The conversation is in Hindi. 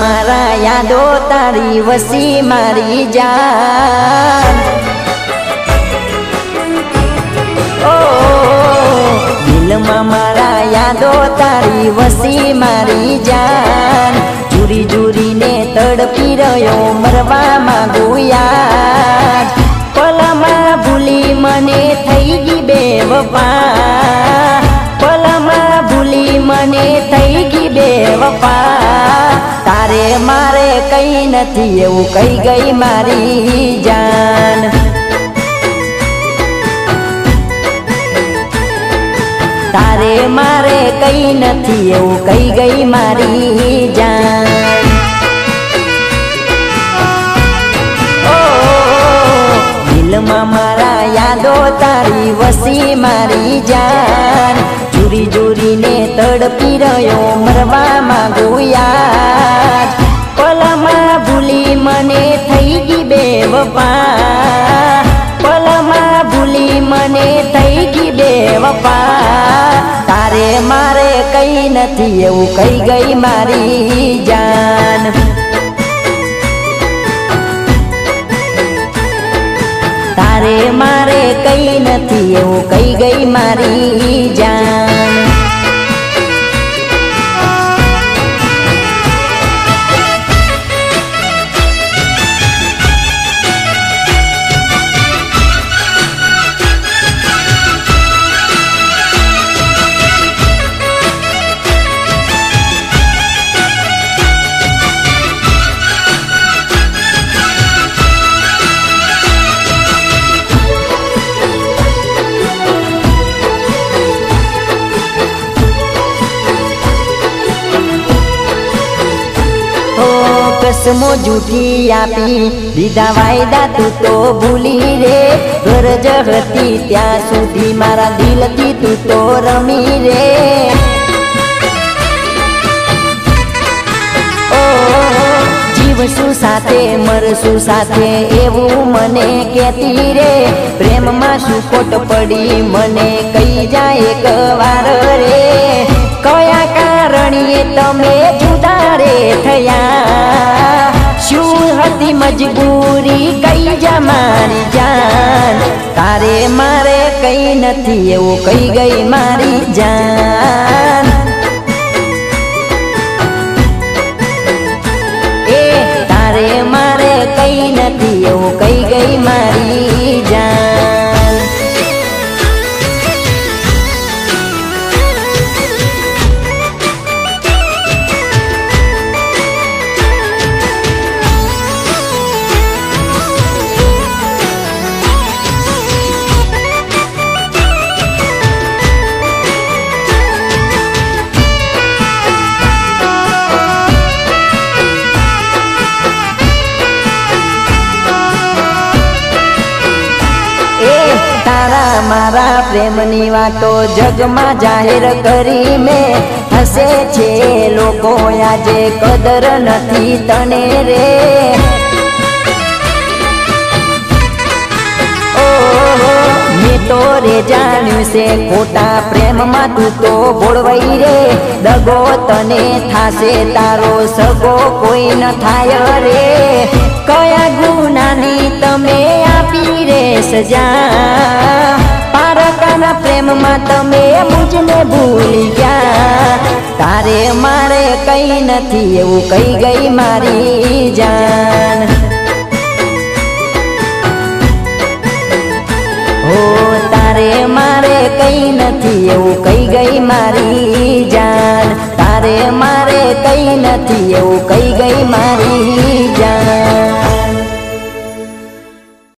मारा यादो तारी वसी मारी जान। ओ दिल में मारा यादो तारी वसी मारी जान। जुरी जुरी ने तड़पी रह्यो मरवा मागू याद। पलमा भूली मने थई गी बेवफा। पलमा भूली मने थई गी बेवफा। तारे मारे कई नथी एवं कही गई मारी जान। तारे मारे कई नथी एवं कही गई मारी जान। दिल में मारा यादो तारी वसी मारी जान। जुरी जुरी ने तड़पी रह्यो मरवा मागू याद। पलमा भूली मने थई गी बेवफा। पलमा भूली मने थई गी बेवफा। तारे मारे कई नथी एवं कही गई मारी जान। तारे मारे कई नथी एवं कही गई मारी जान। कसमो झूठी आपी दीदा वायदा तू तो भूली रे। गरज हती त्या सुधी मारा दिल थी तू तो रमी रे। ओ जीवसु साथे मरसु साथे एवं मने कहती रे। प्रेम में शू खोट पड़ी मने कही जाए एक वार रे। कया कारणे तमे जुदा रे थया। शू हती मजबूरी कई जा मारी जान। तारे मारे कई नथी एवं कही गई मारी जान। ए तारे मारे कई नथी एवं कही गई मारी जान। तारा मारा प्रेमनी वातो जग में जाहिर करी में हसे छे लोको आजे कदर नथी तने रे। मैं तो रे जान्यु से खोटा प्रेम में तू तो बोलवाई रे। दगो तने थासे तारो सगो कोई न थाय रे। कया गुनानी तमे आपी रे सजा। पारकाना प्रेम में तमे मुझने भूली गया। तारे मारे कई नथी एवं कही गई मारी जान। हो तारे मारे कई नथी एवं कही गई मारी जान। तारे मारे कई नथी एवं कही गई मारी